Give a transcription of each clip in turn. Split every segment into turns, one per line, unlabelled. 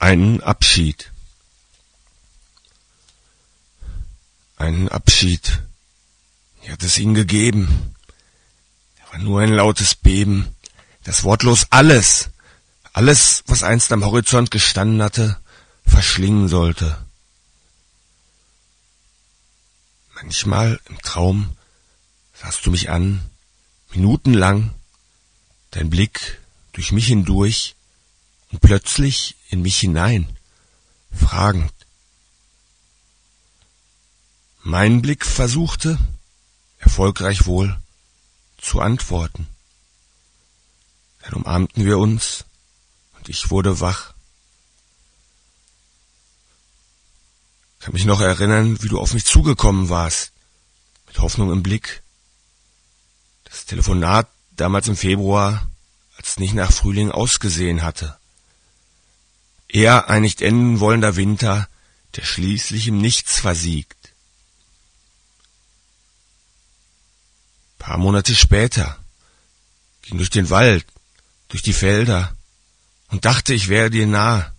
Einen Abschied. Einen Abschied. Ich hatte es ihnen gegeben. Er war nur ein lautes Beben. Das wortlos alles, was einst am Horizont gestanden hatte, verschlingen sollte. Manchmal im Traum sahst du mich an, minutenlang, dein Blick durch mich hindurch und plötzlich in mich hinein, fragend. Mein Blick versuchte, erfolgreich wohl, zu antworten. Dann umarmten wir uns und ich wurde wach. Ich kann mich noch erinnern, wie du auf mich zugekommen warst, mit Hoffnung im Blick. Das Telefonat damals im Februar, als es nicht nach Frühling ausgesehen hatte. Eher ein nicht enden wollender Winter, der schließlich im Nichts versiegt. Paar Monate später ging durch den Wald, durch die Felder und dachte, ich wäre dir nah.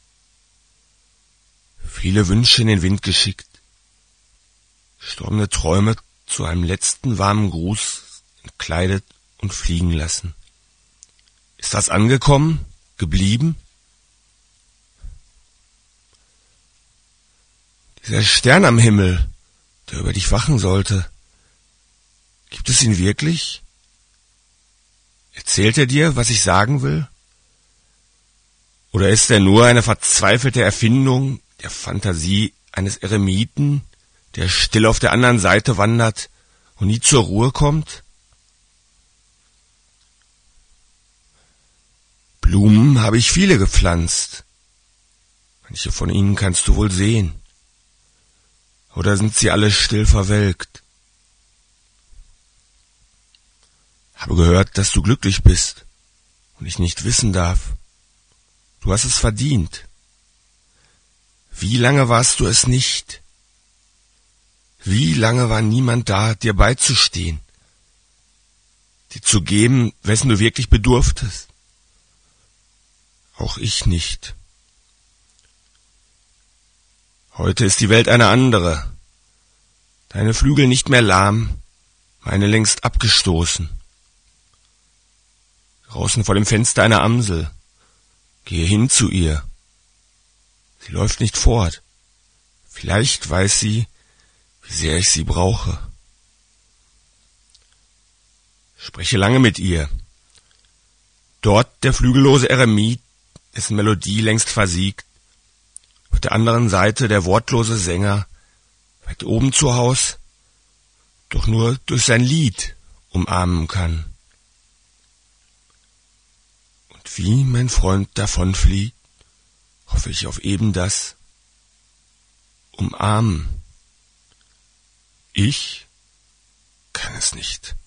Viele Wünsche in den Wind geschickt, gestorbene Träume zu einem letzten warmen Gruß entkleidet und fliegen lassen. Ist das angekommen, geblieben? Dieser Stern am Himmel, der über dich wachen sollte, gibt es ihn wirklich? Erzählt er dir, was ich sagen will? Oder ist er nur eine verzweifelte Erfindung der Fantasie eines Eremiten, der still auf der anderen Seite wandert und nie zur Ruhe kommt? Blumen habe ich viele gepflanzt. Manche von ihnen kannst du wohl sehen. Oder sind sie alle still verwelkt? Habe gehört, dass du glücklich bist und ich nicht wissen darf. Du hast es verdient. Wie lange warst du es nicht? Wie lange war niemand da, dir beizustehen, dir zu geben, wessen du wirklich bedurftest? Auch ich nicht. Heute ist die Welt eine andere. Deine Flügel nicht mehr lahm, meine längst abgestoßen. Draußen vor dem Fenster eine Amsel. Gehe hin zu ihr. Sie läuft nicht fort. Vielleicht weiß sie, wie sehr ich sie brauche. Spreche lange mit ihr. Dort der flügellose Eremit, dessen Melodie längst versiegt. Auf der anderen Seite der wortlose Sänger, weit oben zu Haus, doch nur durch sein Lied umarmen kann. Und wie mein Freund davonfliegt, hoffe ich auf eben das Umarmen. Ich kann es nicht.